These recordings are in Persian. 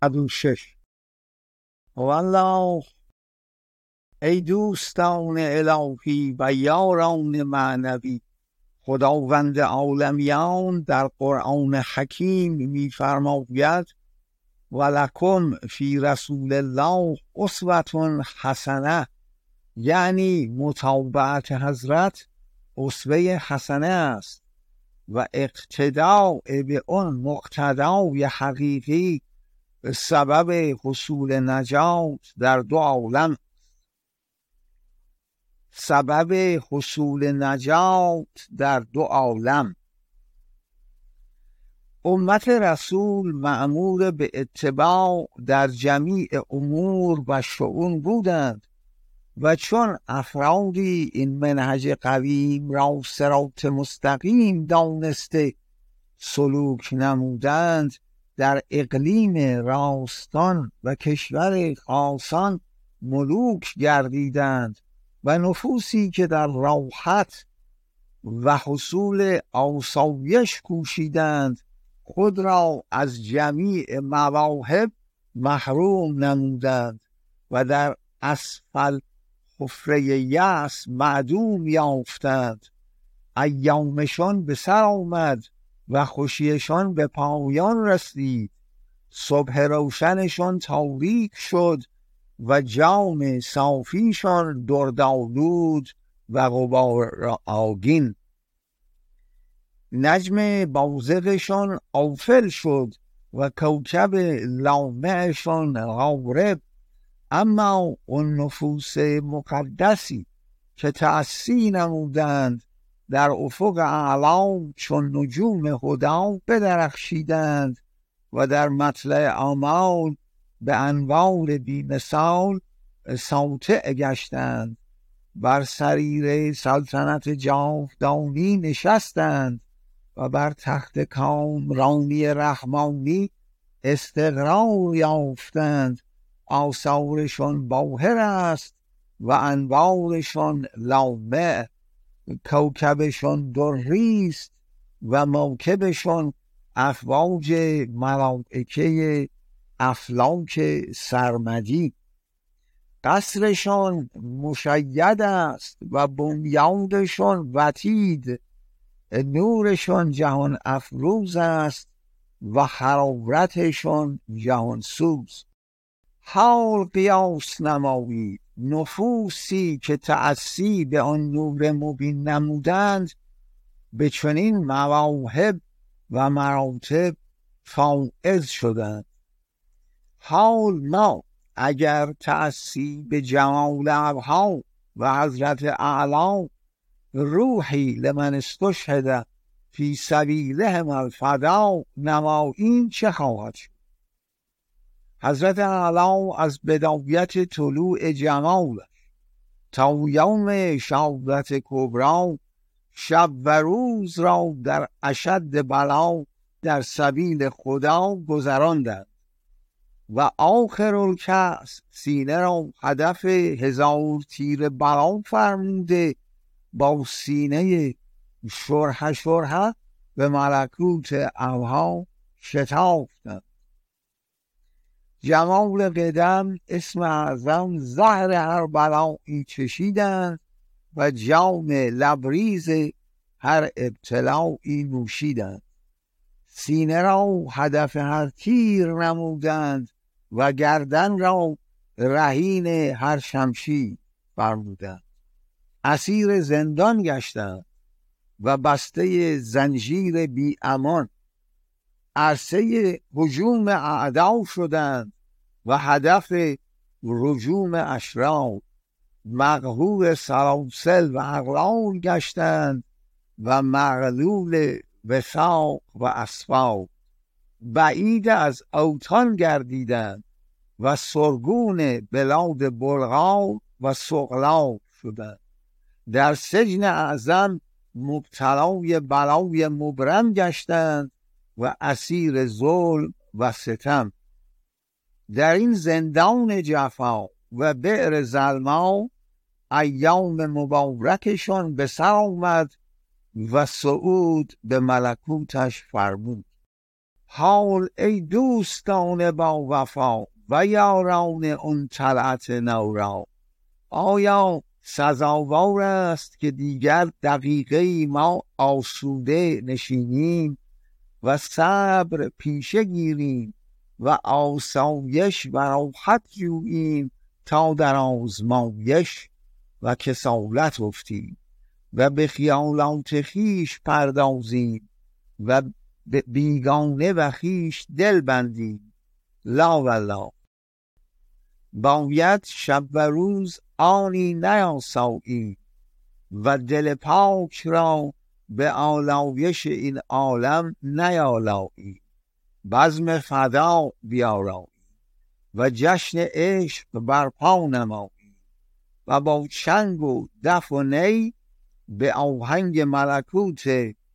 6. والله ای دوستان الهی و یاران معنوی، خداوند عالمیان در قرآن حکیم می‌فرماید ولکم فی رسول الله اسوة حسنه، یعنی متابعت حضرت اسوه حسنه است و اقتداء به آن مقتدای حقیقی سبب حصول نجات در دو عالم، سبب حصول نجات در دو عالم. امت رسول مأمور به اتباع در جمیع امور و شؤون بودند و چون افرادی این منهج قویم را صراط مستقیم دانسته سلوک نمودند، در اقلیم راستان و کشور خاصان ملوک گردیدند و نفوسی که در راحت و حصول آسایش کوشیدند خود را از جمیع مواهب محروم نمودند و در اسفل حفره یأس معدوم یافتند. ایامشان به سر آمد و خوشیشان به پایان رسید، صبح روشنشان تاریک شد و جام صافیشان دردآلود و غبار آگین. نجم بازغشان آفل شد و کوکب لامعشان غارب. اما اون نفوس مقدسی که تأسی نمودند در افق اعلی چون نجوم هدی بدرخشیدند و در مطلع آمال به انوار بی‌مثال ساطع گشتند. بر سریر سلطنت جاودانی نشستند و بر تخت کامرانی رحمانی استقرار یافتند. آثارشان باهر است و انوارشان لامع، کوکبشان دری است و موکبشان افواج ملائکه افلاک سرمدی. قصرشان مشید است و بنیادشان وتید، نورشان جهان افروز است و حرارتشان جهان سوز. حال قیاس نمایید نفوسی که تأسی به آن نور مبین نمودند به چنین مواهب و مراتب فائز شدند. حال ما اگر تأسی به جمال ابها و حضرت اعلی روحی لمن استشهد فی سبیلهم الفدا نماییم چه خواهد شد؟ حضرت اعلی از بدایت طلوع جمالش تا یوم شهادت کبری شب و روز را در اشد بلا در سبیل خدا گذراندند و آخر الکأس سینه را هدف 1000 تیر بلا فرموده با سینه شرح شرح به ملکوت ابها شتافتند. جمال قدم اسم اعظم زهر هر بلایی چشیدند و جام لبریز هر ابتلایی نوشیدند. سینه را هدف هر تیر نمودند و گردن را رهین هر شمشیر فرمودند. اسیر زندان گشتند و بسته زنجیر بی امان. عرصه هجوم اعدا شدند و هدف رجوم اشرار. مقهور سلاسل و اغلال گشتند و معلول وثاق و اسفار. بعید از اوطان گردیدند و سرگون بلاد بلغار و سغلار شدند. در سجن اعظم مبتلای بلای مبرم گشتند و اسیر ظلم و ستم. در این زندان جفا و بئر ظلما ایام مبارکشان به سر آمد و صعود به ملکوتش فرمود. حال ای دوستان با وفا و یاران اون طلعت نورا، آیا سزاوار است که دیگر دقیقه ما آسوده نشینیم و صبر پیشه گیریم و آسایش و راحت جوییم تا در آزمایش و کسالت افتیم و به خیالات خویش پردازیم و بیگانه و خویش دل بندیم؟ لا والله. باید شب و روز آنی نیاساییم و دل پاک را به آلایش این عالم نیالاییم، بزم فدا بیاراییم و جشن عشق برپا نماییم و با چنگ و دف و نی به آهنگ ملکوت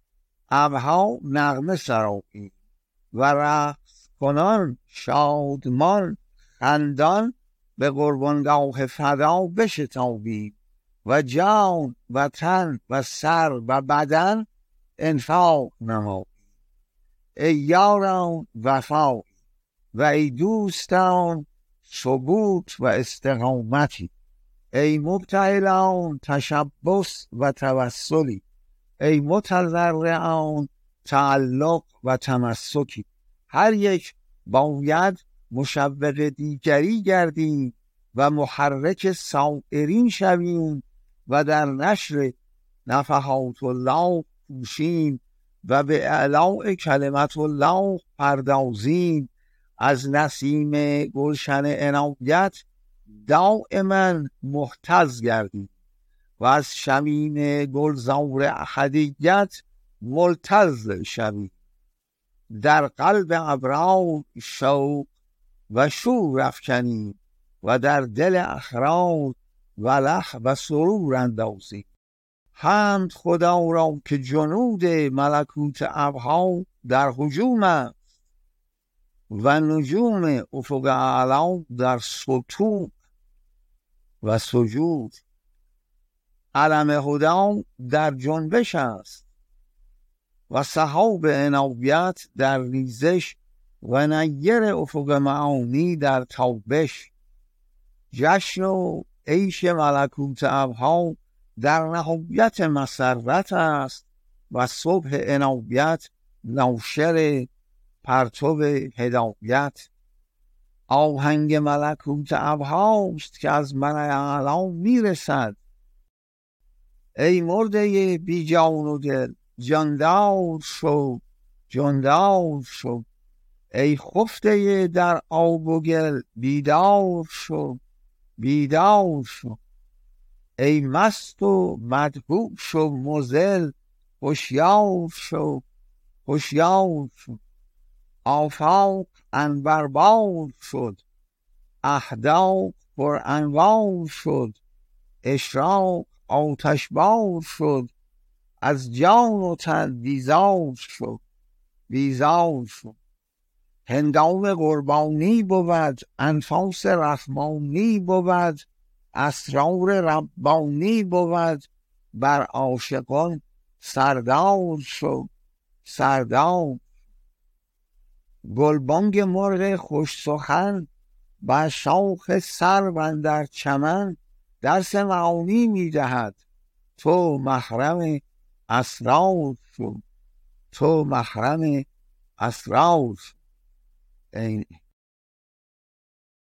ابرها نغمه سراییم و رقص کنان شادمان خندان به قربانگاه فدا بشتابیم و جان و تن و سر و بدن انفاق نماییم. ای یاران وفایی و ای دوستان ثبوت و استقامتی، ای مبتهلان تشبث و توسلی، ای متضرعان تعلق و تمسکی. هر یک باید مشوق دیگری گردیم و محرک سایرین شویم و در نشر نفحات الله کوشیم و به اعلاء کلمت الله پردازیم. از نسیم گلشن عنایت دائما محتز گردیم و از شمیم گلزار احدیت ملتز شویم. در قلب ابرار شوق و شور افکنیم و در دل اخرار ولح و سرور اندازیم. حمد خدا را که جنود ملکوت ابرها در هجوم است و نجوم افق اعلی در سطوع و سجود. علم هدی در جنبش است و سحاب عنایت در ریزش و نیر افق معانی در تابش. جشن و عیش ملکوت ابرها در نهایت مسرت است و صبح عنایت نوشر پرتو هدایت. آهنگ ملکوت ابرهاست که از ملأ اعلی میرسد. ای مرده بی جان و دل جاندار شو، جاندار شو. ای خفته در آب و گل بیدار شو، بیدار شو. ای مست و مدهوش و مضل هوشیار شو، هوشیار شو. آفاق عنبربار شد، اهداف پر انوار شد، اشراق آتشبار شد، از جان و تن بیزار شد، بیزار شد. هنگام قربانی بود، انفاس رحمانی بود، اسرار ربانی بود، بر عاشقان سردار شد، سردار. گلبانگ مرغ خوش سخن بر شاخ سرو اندر چمن درس معانی میدهد. تو محرم اسرار شو، تو محرم اسرار شو.